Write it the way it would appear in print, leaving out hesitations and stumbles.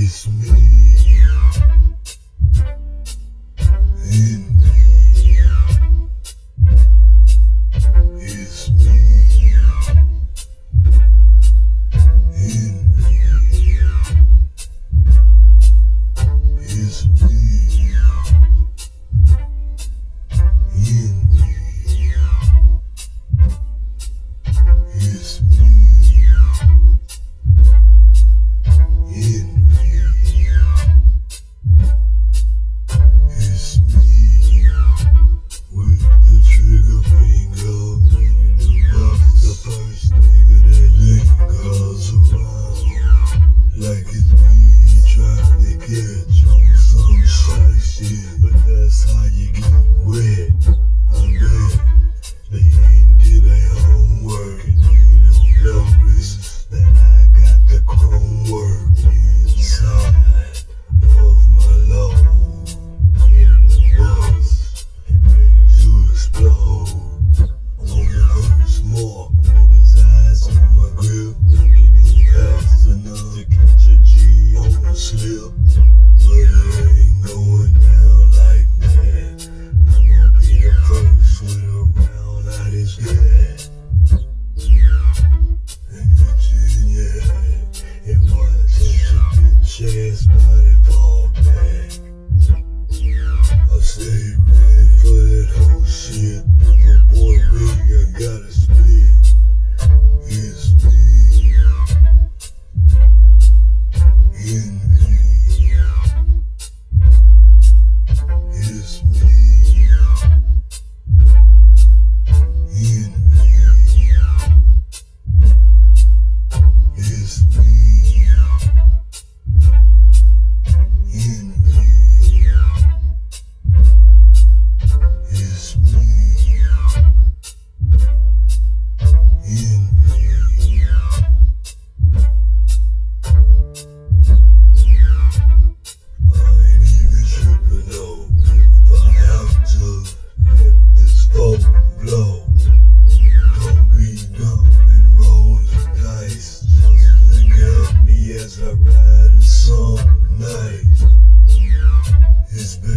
It's me. Envy. It's me. Envy. It's me. Envy. It's me. It's me, with the trigger finger, the first nigga that lingers around. Like it's me trying to catch on some shy shit, but that's how you get wet. I bet they ain't did their homework and they don't notice that I got the chrome work inside of my load. In the bus, and ready to explode. On the first mark, with his eyes on my grip, thinking he fast enough to catch a G on the slip. But it ain't going down like that. I'm gonna be the first with a round out his head. And hit you in your head, and watch as your bitch ass body fall back. I stay ready for that whole shit. If a boy ready, I gotta spit. It's me. Envy. It's me. Envy. It's me. Envy. It's me. Envy. I ain't even tripping though. If I have to let this phone blow, don't be dumb and roll the dice. Just look at me as I ride in some night. It's been